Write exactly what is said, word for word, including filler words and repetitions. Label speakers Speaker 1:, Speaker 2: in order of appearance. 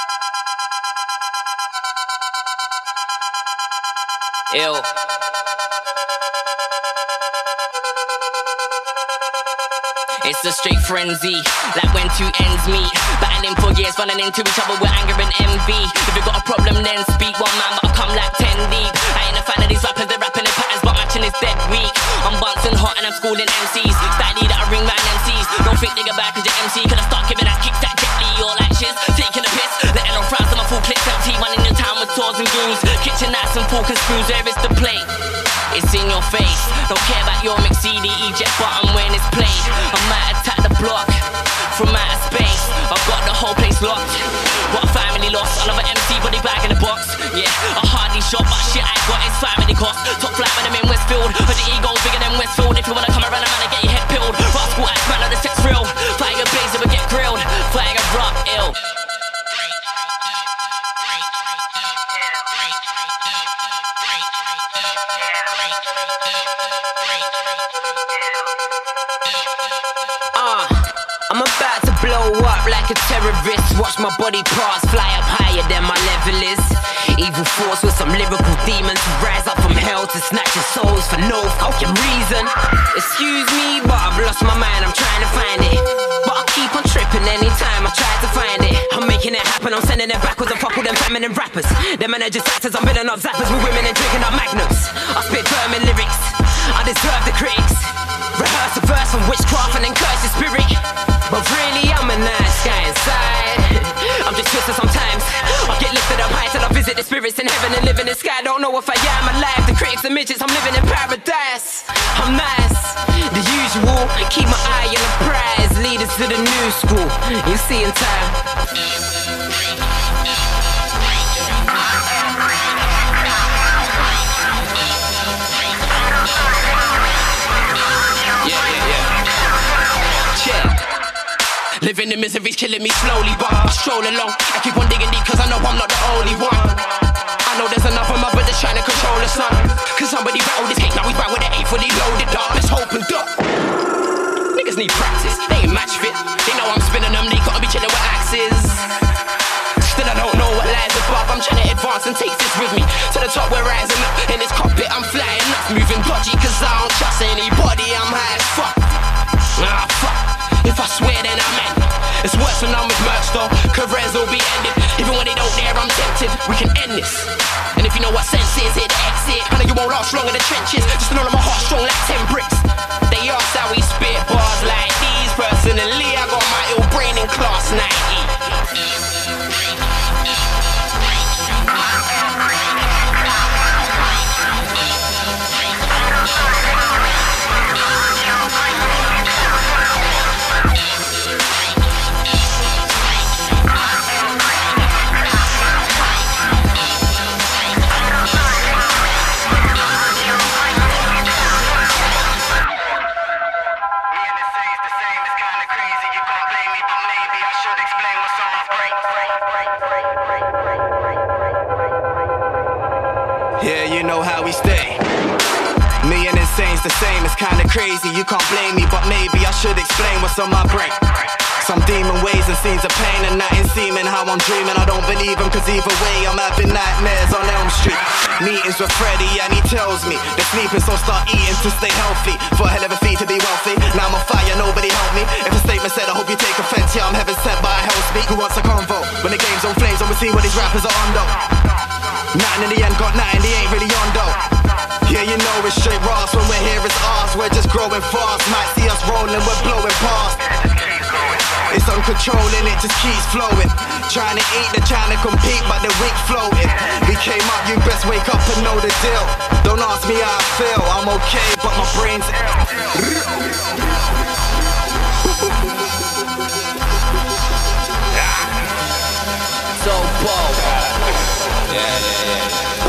Speaker 1: Ill. It's a straight frenzy, like when two ends meet. Battling for years, running into each other with anger and envy. If you got a problem, then speak. One man, but I come like ten deep. I ain't a fan of these rappers, they're rapping in patterns, but matching is dead weak. I'm bouncing hot and I'm schooling M Cs. Styley that I ring man M Cs. Don't think nigga back cause you're M C. Can I start giving that kicks that gently? Or like shiz, taking a piss. Letting on frowns to my full clips empty. Running in town with tours and goons. Kitchen knives and fork and screws, there is the plate. It's in your face. Don't care about your mix C D eject button when it's played. I might attack the block from outer space. I've got the whole place locked. What a family lost. Another M C body bag in the box. Yeah, I hardly shot, but shit I got is family cost. Top flight when I'm in Westfield. But the ego's bigger than Westfield. If you wanna come around a man and get your head peeled. Rascal ass man of the sex real. Fire your blazer but get grilled. Fire a rock ill. I'm about to blow up like a terrorist. Watch my body parts fly up higher than my level is. Evil force with some lyrical demons who rise up from hell to snatch your souls for no fucking reason. Excuse me, but I've lost my mind, I'm trying to find it. But I keep on tripping anytime I try to find it. I'm making it happen, I'm sending it backwards and fuck all them feminine rappers. Them men are just actors, I'm building up zappers with women and drinking up magnums. I spit vermin lyrics, I deserve the critics. Rehearse a verse from witchcraft and then curse the spirit. But really I'm a nice guy inside. I'm just twisted sometimes. I get lifted up high till I visit the spirits in heaven and live in the sky. Don't know if I am alive. The critics and midgets, I'm living in paradise. I'm nice, the usual. Keep my eye on the prize. Lead us to the new school. You see in time. Living in misery's killing me slowly, but I stroll along. I keep on digging deep cause I know I'm not the only one. I know there's another mother that's trying to control her son. Cause somebody rattled his cake, now he's back with an eight fully loaded up. Let's hope and duck. Niggas need practice, they ain't match fit. They know I'm spinning them, they gotta be chilling with axes. Still I don't know what lies above. I'm trying to advance and take this with me to the top, we're rising up. In this cockpit I'm flying up, moving dodgy cause I don't trust anybody. I'm high as fuck. Nah fuck. If I swear then I meant it. It's worse when I'm with merch though. Careers will be ended. Even when they don't dare I'm tempted. We can end this. And if you know what sense is, hit the exit. I know you won't last long in the trenches. Just to know that my heart's strong like ten bricks. They ask how we spit bars like these. Personally I got my ill brain in class ninety.
Speaker 2: Yeah, you know how we stay. Me and Insane's the same, it's kinda crazy. You can't blame me, but maybe I should explain what's on my brain. Some demon ways and scenes of pain and nothing seeming how I'm dreaming. I don't believe him cause either way I'm having nightmares on Elm Street. Meetings with Freddy and he tells me they're sleeping so start eating to stay healthy. For a hell of a fee to be wealthy. Now I'm on fire, nobody help me. If a statement said I hope you take offense, yeah I'm heaven sent by a hell speak. Who wants a convo? When the game's on flames and we see what these rappers are on though. Nothing in the end, got nothing, they ain't really on though. Yeah, you know it's straight Ross, when we're here it's ours. We're just growing fast, might see us rolling, we're blowing past. It's uncontrolling, it just keeps flowing. Trying to eat, they're trying to compete, but they're weak floating. We came up, you best wake up and know the deal. Don't ask me how I feel, I'm okay, but my brain's ill.
Speaker 1: So bold.
Speaker 3: Yeah, yeah, yeah.